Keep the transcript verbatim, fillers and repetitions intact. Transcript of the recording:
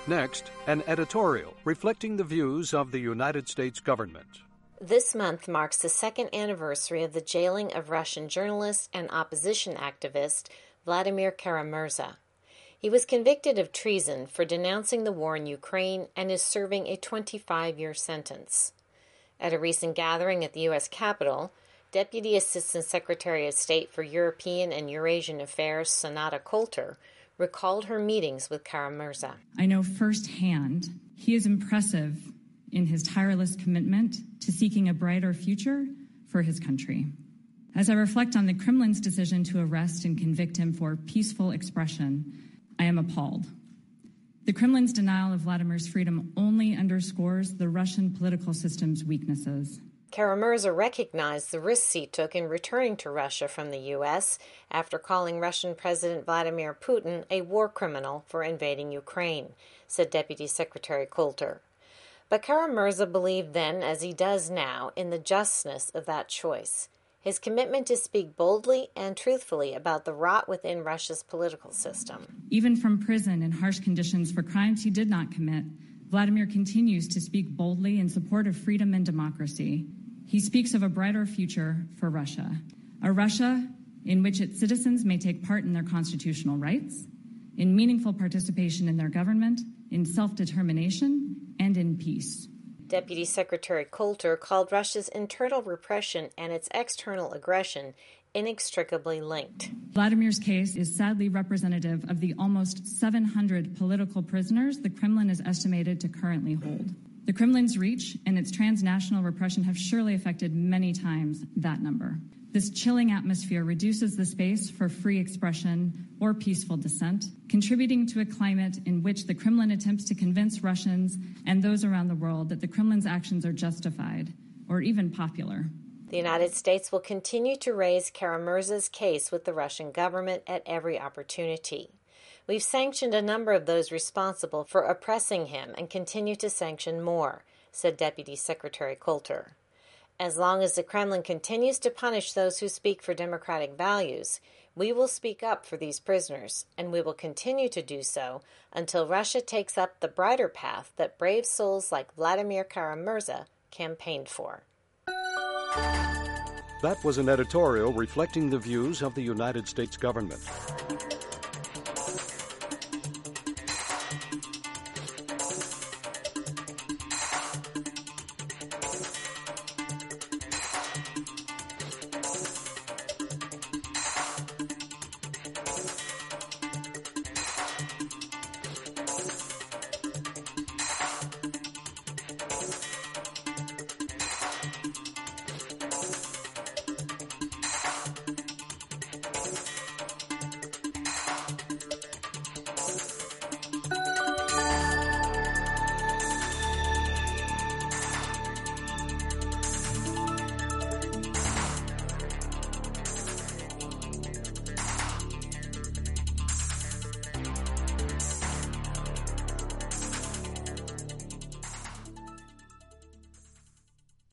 Next, an editorial reflecting the views of the United States government. This month marks the second anniversary of the jailing of Russian journalist and opposition activist Vladimir Kara-Murza. He was convicted of treason for denouncing the war in Ukraine and is serving a twenty-five-year sentence. At a recent gathering at the U S Capitol, Deputy Assistant Secretary of State for European and Eurasian Affairs Sonata Coulter recalled her meetings with Kara-Murza. I know firsthand he is impressive in his tireless commitment to seeking a brighter future for his country. As I reflect on the Kremlin's decision to arrest and convict him for peaceful expression, I am appalled. The Kremlin's denial of Vladimir's freedom only underscores the Russian political system's weaknesses. Kara-Murza recognized the risks he took in returning to Russia from the U S after calling Russian President Vladimir Putin a war criminal for invading Ukraine, said Deputy Secretary Coulter. But Kara-Murza believed then, as he does now, in the justness of that choice. His commitment to speak boldly and truthfully about the rot within Russia's political system. Even from prison in harsh conditions for crimes he did not commit, Vladimir continues to speak boldly in support of freedom and democracy. He speaks of a brighter future for Russia, a Russia in which its citizens may take part in their constitutional rights, in meaningful participation in their government, in self-determination, and in peace. Deputy Secretary Coulter called Russia's internal repression and its external aggression inextricably linked. Vladimir's case is sadly representative of the almost seven hundred political prisoners the Kremlin is estimated to currently hold. The Kremlin's reach and its transnational repression have surely affected many times that number. This chilling atmosphere reduces the space for free expression or peaceful dissent, contributing to a climate in which the Kremlin attempts to convince Russians and those around the world that the Kremlin's actions are justified or even popular. The United States will continue to raise Kara-Murza's case with the Russian government at every opportunity. We've sanctioned a number of those responsible for oppressing him and continue to sanction more, said Deputy Secretary Coulter. As long as the Kremlin continues to punish those who speak for democratic values, we will speak up for these prisoners, and we will continue to do so until Russia takes up the brighter path that brave souls like Vladimir Kara-Murza campaigned for. That was an editorial reflecting the views of the United States government.